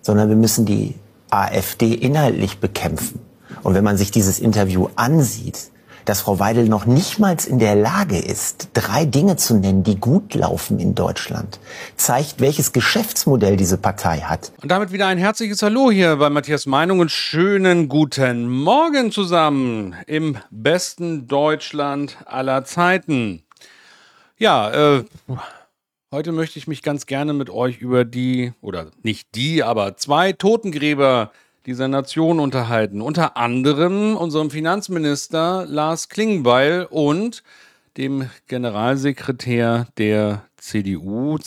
sondern wir müssen die AfD inhaltlich bekämpfen. Und wenn man sich dieses Interview ansieht, dass Frau Weidel noch nicht mal in der Lage ist, 3 Dinge zu nennen, die gut laufen in Deutschland, zeigt, welches Geschäftsmodell diese Partei hat. Und damit wieder ein herzliches Hallo hier bei Matthias Meinung und schönen guten Morgen zusammen im besten Deutschland aller Zeiten. Ja, heute möchte ich mich ganz gerne mit euch über aber 2 Totengräber dieser Nation unterhalten. Unter anderem unserem Finanzminister Lars Klingbeil und dem Generalsekretär der CDU,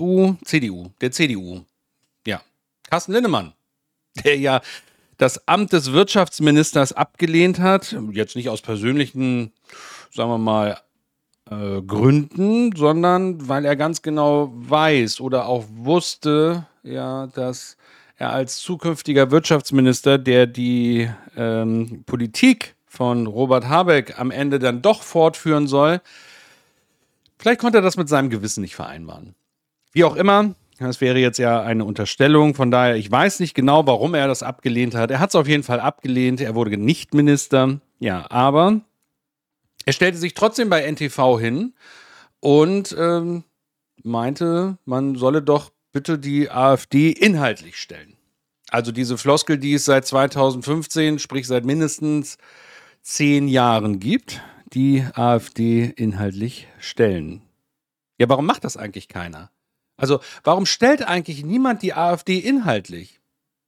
ja, Carsten Linnemann, der ja das Amt des Wirtschaftsministers abgelehnt hat, jetzt nicht aus persönlichen, sagen wir mal, Gründen, sondern weil er ganz genau weiß oder auch wusste, ja, dass er als zukünftiger Wirtschaftsminister, der die Politik von Robert Habeck am Ende dann doch fortführen soll, vielleicht konnte er das mit seinem Gewissen nicht vereinbaren. Wie auch immer, das wäre jetzt ja eine Unterstellung, von daher, ich weiß nicht genau, warum er das abgelehnt hat. Er hat es auf jeden Fall abgelehnt, er wurde nicht Minister, ja, aber er stellte sich trotzdem bei NTV hin und meinte, man solle doch bitte die AfD inhaltlich stellen. Also diese Floskel, die es seit 2015, sprich seit mindestens 10 Jahren gibt, die AfD inhaltlich stellen. Ja, warum macht das eigentlich keiner? Also warum stellt eigentlich niemand die AfD inhaltlich?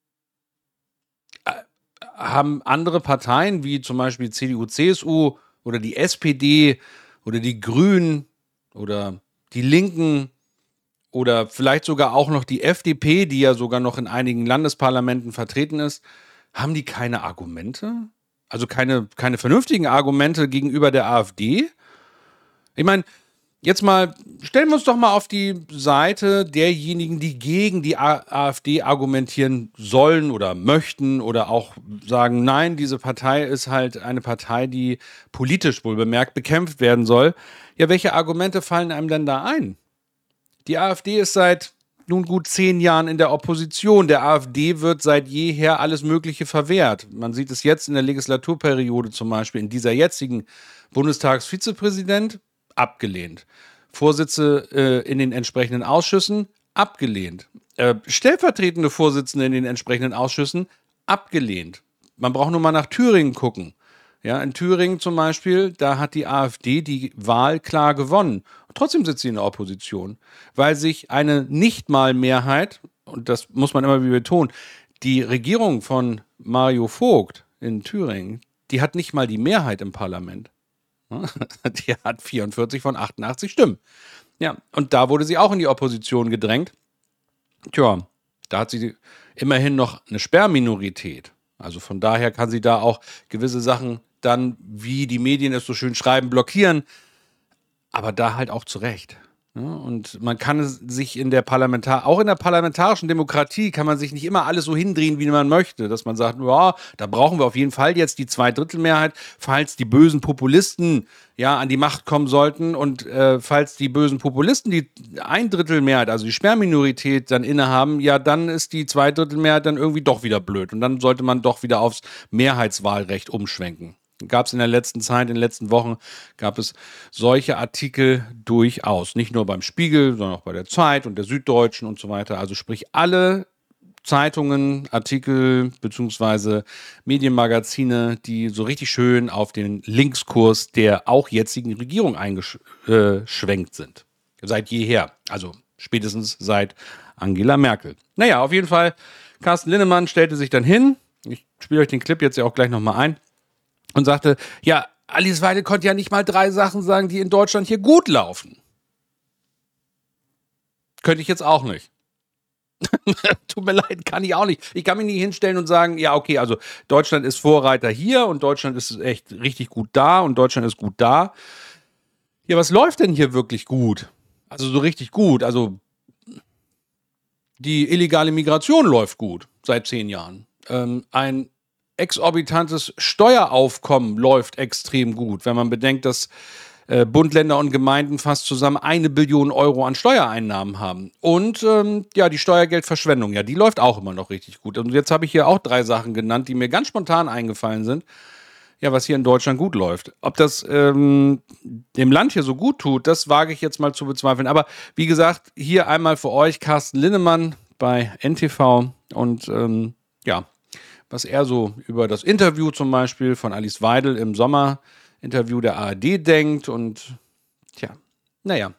Haben andere Parteien wie zum Beispiel CDU, CSU oder die SPD oder die Grünen oder die Linken oder vielleicht sogar auch noch die FDP, die ja sogar noch in einigen Landesparlamenten vertreten ist, haben die keine Argumente? Also keine vernünftigen Argumente gegenüber der AfD? Ich meine, jetzt mal, stellen wir uns doch mal auf die Seite derjenigen, die gegen die AfD argumentieren sollen oder möchten oder auch sagen, nein, diese Partei ist halt eine Partei, die politisch wohl bemerkt bekämpft werden soll. Ja, welche Argumente fallen einem denn da ein? Die AfD ist seit nun gut 10 Jahren in der Opposition. Der AfD wird seit jeher alles Mögliche verwehrt. Man sieht es jetzt in der Legislaturperiode zum Beispiel, in dieser jetzigen Bundestagsvizepräsident, abgelehnt. Vorsitze in den entsprechenden Ausschüssen, abgelehnt. Stellvertretende Vorsitzende in den entsprechenden Ausschüssen, abgelehnt. Man braucht nur mal nach Thüringen gucken. Ja, in Thüringen zum Beispiel, da hat die AfD die Wahl klar gewonnen. Und trotzdem sitzt sie in der Opposition, weil sich eine Nichtmal-Mehrheit, und das muss man immer wieder betonen, die Regierung von Mario Vogt in Thüringen, die hat nicht mal die Mehrheit im Parlament. Die hat 44 von 88 Stimmen. Ja, und da wurde sie auch in die Opposition gedrängt. Tja, da hat sie immerhin noch eine Sperrminorität. Also von daher kann sie da auch gewisse Sachen dann, wie die Medien es so schön schreiben, blockieren. Aber da halt auch zurecht. Ja, und man kann sich auch in der parlamentarischen Demokratie kann man sich nicht immer alles so hindrehen, wie man möchte. Dass man sagt, ja, da brauchen wir auf jeden Fall jetzt die Zweidrittelmehrheit, falls die bösen Populisten ja an die Macht kommen sollten und falls die bösen Populisten die Eindrittelmehrheit, also die Sperrminorität dann innehaben, ja, dann ist die Zweidrittelmehrheit dann irgendwie doch wieder blöd. Und dann sollte man doch wieder aufs Mehrheitswahlrecht umschwenken. Gab es in der letzten Zeit, in den letzten Wochen, gab es solche Artikel durchaus. Nicht nur beim Spiegel, sondern auch bei der Zeit und der Süddeutschen und so weiter. Also sprich alle Zeitungen, Artikel bzw. Medienmagazine, die so richtig schön auf den Linkskurs der auch jetzigen Regierung eingeschwenkt sind. Seit jeher. Also spätestens seit Angela Merkel. Naja, auf jeden Fall, Carsten Linnemann stellte sich dann hin. Ich spiele euch den Clip jetzt ja auch gleich nochmal ein. Und sagte, ja, Alice Weidel konnte ja nicht mal 3 Sachen sagen, die in Deutschland hier gut laufen. Könnte ich jetzt auch nicht. Tut mir leid, kann ich auch nicht. Ich kann mich nicht hinstellen und sagen, ja, okay, also Deutschland ist Vorreiter hier und Deutschland ist echt richtig gut da und Deutschland ist gut da. Ja, was läuft denn hier wirklich gut? Also so richtig gut. Also die illegale Migration läuft gut seit 10 Jahren. Ein exorbitantes Steueraufkommen läuft extrem gut, wenn man bedenkt, dass Bund, Länder und Gemeinden fast zusammen 1 Billion Euro an Steuereinnahmen haben. Und ja, die Steuergeldverschwendung, ja, die läuft auch immer noch richtig gut. Und jetzt habe ich hier auch 3 Sachen genannt, die mir ganz spontan eingefallen sind. Ja, was hier in Deutschland gut läuft. Ob das dem Land hier so gut tut, das wage ich jetzt mal zu bezweifeln. Aber wie gesagt, hier einmal für euch Carsten Linnemann bei NTV und ja, was er so über das Interview zum Beispiel von Alice Weidel im Sommerinterview der ARD denkt. Und tja, naja,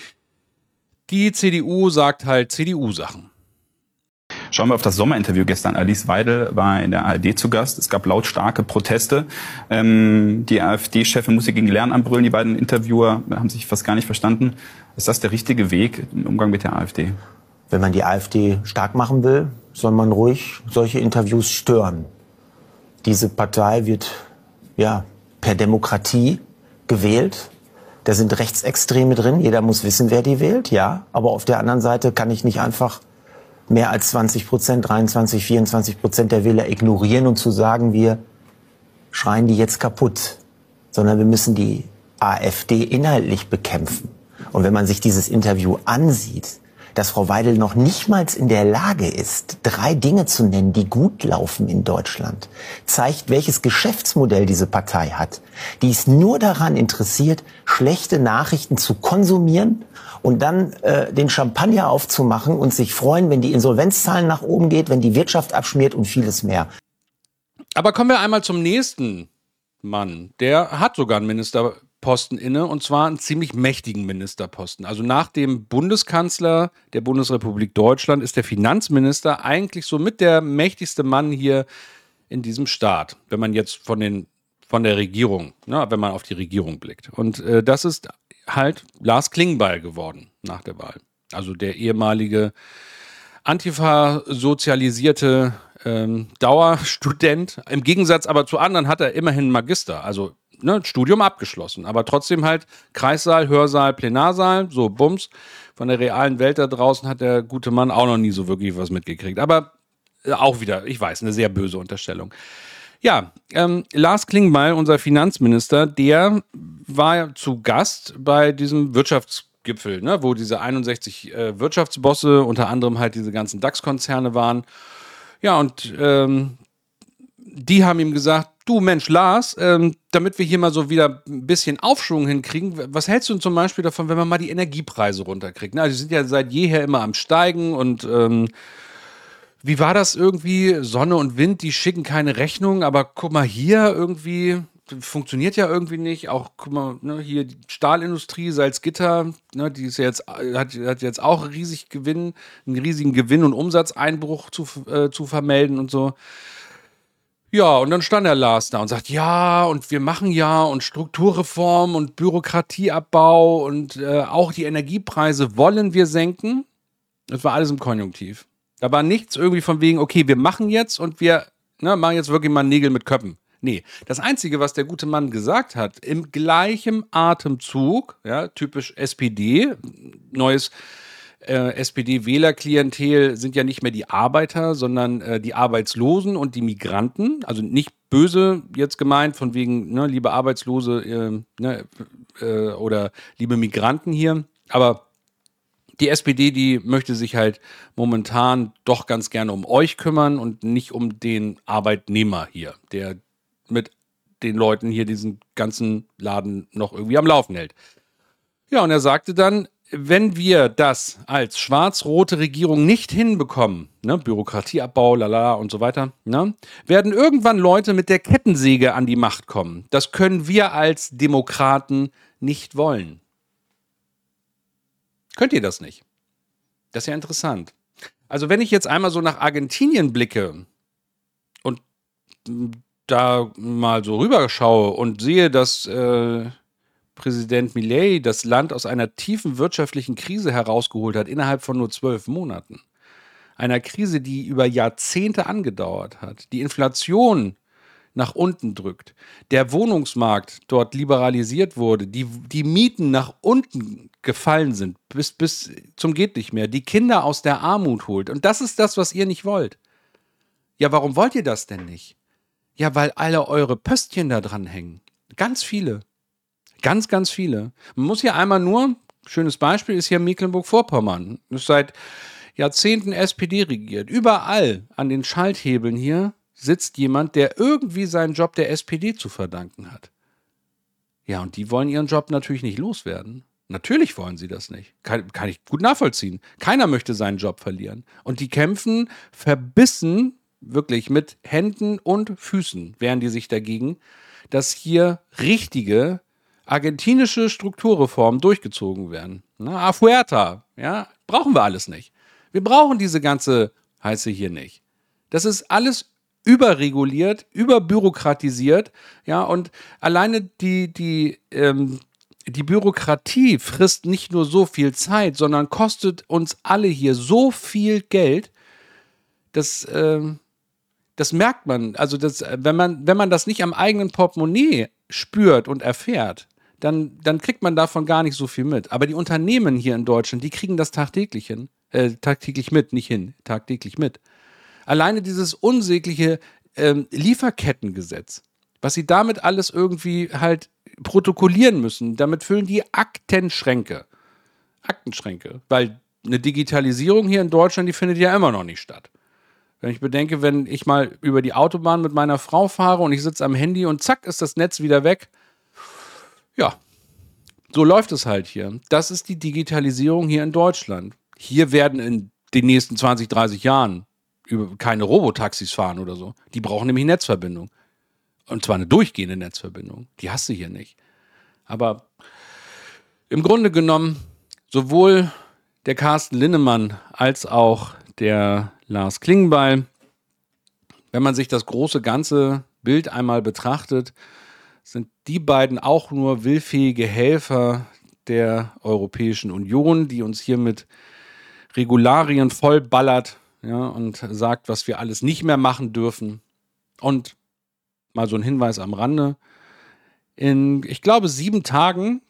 die CDU sagt halt CDU-Sachen. Schauen wir auf das Sommerinterview gestern. Alice Weidel war in der ARD zu Gast. Es gab lautstarke Proteste. Die AfD-Chefin musste gegen die Lehramt brüllen. Die beiden Interviewer haben sich fast gar nicht verstanden. Ist das der richtige Weg im Umgang mit der AfD? Wenn man die AfD stark machen will, soll man ruhig solche Interviews stören. Diese Partei wird ja per Demokratie gewählt. Da sind Rechtsextreme drin. Jeder muss wissen, wer die wählt, ja. Aber auf der anderen Seite kann ich nicht einfach mehr als 20%, 23, 24% der Wähler ignorieren und zu sagen, wir schreien die jetzt kaputt. Sondern wir müssen die AfD inhaltlich bekämpfen. Und wenn man sich dieses Interview ansieht, dass Frau Weidel noch nicht mal in der Lage ist, 3 Dinge zu nennen, die gut laufen in Deutschland, zeigt, welches Geschäftsmodell diese Partei hat. Die ist nur daran interessiert, schlechte Nachrichten zu konsumieren und dann den Champagner aufzumachen und sich freuen, wenn die Insolvenzzahlen nach oben geht, wenn die Wirtschaft abschmiert und vieles mehr. Aber kommen wir einmal zum nächsten Mann. Der hat sogar einen Ministerposten inne, und zwar einen ziemlich mächtigen Ministerposten. Also nach dem Bundeskanzler der Bundesrepublik Deutschland ist der Finanzminister eigentlich somit der mächtigste Mann hier in diesem Staat, wenn man jetzt von der Regierung, wenn man auf die Regierung blickt. Und das ist halt Lars Klingbeil geworden nach der Wahl. Also der ehemalige Antifa-sozialisierte Dauerstudent. Im Gegensatz aber zu anderen hat er immerhin einen Magister, also Studium abgeschlossen, aber trotzdem halt Kreissaal, Hörsaal, Plenarsaal, so Bums. Von der realen Welt da draußen hat der gute Mann auch noch nie so wirklich was mitgekriegt. Aber auch wieder, ich weiß, eine sehr böse Unterstellung. Ja, Lars Klingbeil, unser Finanzminister, der war zu Gast bei diesem Wirtschaftsgipfel, wo diese 61 Wirtschaftsbosse, unter anderem halt diese ganzen DAX-Konzerne waren. Ja, und die haben ihm gesagt, du Mensch Lars, damit wir hier mal so wieder ein bisschen Aufschwung hinkriegen, was hältst du denn zum Beispiel davon, wenn man mal die Energiepreise runterkriegt? Die sind ja seit jeher immer am Steigen und wie war das irgendwie? Sonne und Wind, die schicken keine Rechnung, aber guck mal hier irgendwie, funktioniert ja irgendwie nicht. Auch, guck mal, hier die Stahlindustrie, Salzgitter, die ist ja jetzt, hat jetzt auch einen riesigen Gewinn- und Umsatzeinbruch zu vermelden und so. Ja, und dann stand der Lars da und sagt, ja, und wir machen ja und Strukturreform und Bürokratieabbau und auch die Energiepreise wollen wir senken. Das war alles im Konjunktiv. Da war nichts irgendwie von wegen, okay, wir machen jetzt und wir machen jetzt wirklich mal Nägel mit Köppen. Nee, das Einzige, was der gute Mann gesagt hat, im gleichen Atemzug, ja, typisch SPD, neues SPD-Wählerklientel sind ja nicht mehr die Arbeiter, sondern die Arbeitslosen und die Migranten. Also nicht böse jetzt gemeint, von wegen, liebe Arbeitslose oder liebe Migranten hier. Aber die SPD, die möchte sich halt momentan doch ganz gerne um euch kümmern und nicht um den Arbeitnehmer hier, der mit den Leuten hier diesen ganzen Laden noch irgendwie am Laufen hält. Ja, und er sagte dann, wenn wir das als schwarz-rote Regierung nicht hinbekommen, Bürokratieabbau, lala und so weiter, werden irgendwann Leute mit der Kettensäge an die Macht kommen. Das können wir als Demokraten nicht wollen. Könnt ihr das nicht? Das ist ja interessant. Also wenn ich jetzt einmal so nach Argentinien blicke und da mal so rüberschaue und sehe, dass Präsident Milei das Land aus einer tiefen wirtschaftlichen Krise herausgeholt hat, innerhalb von nur 12 Monaten. Einer Krise, die über Jahrzehnte angedauert hat. Die Inflation nach unten drückt. Der Wohnungsmarkt dort liberalisiert wurde. Die Mieten nach unten gefallen sind. Bis zum geht nicht mehr. Die Kinder aus der Armut holt. Und das ist das, was ihr nicht wollt. Ja, warum wollt ihr das denn nicht? Ja, weil alle eure Pöstchen da dran hängen. Ganz viele. Ganz, ganz viele. Man muss hier einmal nur, schönes Beispiel ist hier Mecklenburg-Vorpommern. Das ist seit Jahrzehnten SPD regiert. Überall an den Schalthebeln hier sitzt jemand, der irgendwie seinen Job der SPD zu verdanken hat. Ja, und die wollen ihren Job natürlich nicht loswerden. Natürlich wollen sie das nicht. Kann ich gut nachvollziehen. Keiner möchte seinen Job verlieren. Und die kämpfen verbissen, wirklich mit Händen und Füßen, wehren die sich dagegen, dass hier richtige argentinische Strukturreformen durchgezogen werden. Na, Afuerta, ja, brauchen wir alles nicht. Wir brauchen diese ganze Heiße hier nicht. Das ist alles überreguliert, überbürokratisiert, ja, und alleine die Bürokratie frisst nicht nur so viel Zeit, sondern kostet uns alle hier so viel Geld, dass das merkt man. Also wenn man das nicht am eigenen Portemonnaie spürt und erfährt, dann kriegt man davon gar nicht so viel mit. Aber die Unternehmen hier in Deutschland, die kriegen das tagtäglich mit. Alleine dieses unsägliche Lieferkettengesetz, was sie damit alles irgendwie halt protokollieren müssen, damit füllen die Aktenschränke, weil eine Digitalisierung hier in Deutschland, die findet ja immer noch nicht statt. Wenn ich bedenke, wenn ich mal über die Autobahn mit meiner Frau fahre und ich sitze am Handy und zack, ist das Netz wieder weg. Ja, so läuft es halt hier. Das ist die Digitalisierung hier in Deutschland. Hier werden in den nächsten 20, 30 Jahren keine Robotaxis fahren oder so. Die brauchen nämlich Netzverbindung. Und zwar eine durchgehende Netzverbindung. Die hast du hier nicht. Aber im Grunde genommen, sowohl der Carsten Linnemann als auch der Lars Klingbeil, wenn man sich das große ganze Bild einmal betrachtet, sind die beiden auch nur willfähige Helfer der Europäischen Union, die uns hier mit Regularien vollballert, ja, und sagt, was wir alles nicht mehr machen dürfen. Und mal so ein Hinweis am Rande. In 8 Tagen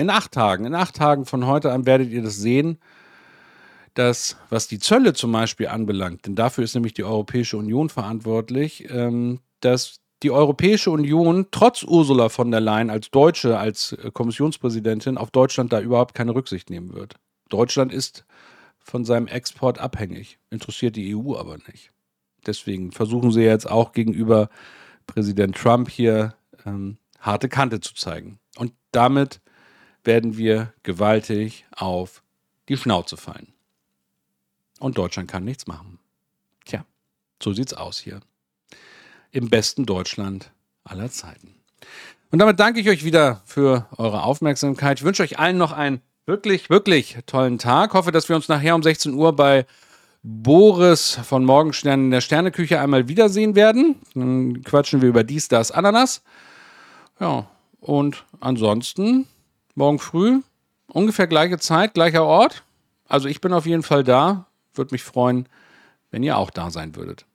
von heute an werdet ihr das sehen, dass, was die Zölle zum Beispiel anbelangt, denn dafür ist nämlich die Europäische Union verantwortlich, dass die Europäische Union trotz Ursula von der Leyen als Deutsche, als Kommissionspräsidentin auf Deutschland da überhaupt keine Rücksicht nehmen wird. Deutschland ist von seinem Export abhängig, interessiert die EU aber nicht. Deswegen versuchen sie jetzt auch gegenüber Präsident Trump hier harte Kante zu zeigen. Und damit werden wir gewaltig auf die Schnauze fallen. Und Deutschland kann nichts machen. Tja, so sieht's aus hier. Im besten Deutschland aller Zeiten. Und damit danke ich euch wieder für eure Aufmerksamkeit. Ich wünsche euch allen noch einen wirklich, wirklich tollen Tag. Hoffe, dass wir uns nachher um 16 Uhr bei Boris von Morgenstern in der Sterneküche einmal wiedersehen werden. Dann quatschen wir über dies, das, Ananas. Ja, und ansonsten morgen früh, ungefähr gleiche Zeit, gleicher Ort. Also ich bin auf jeden Fall da. Würde mich freuen, wenn ihr auch da sein würdet.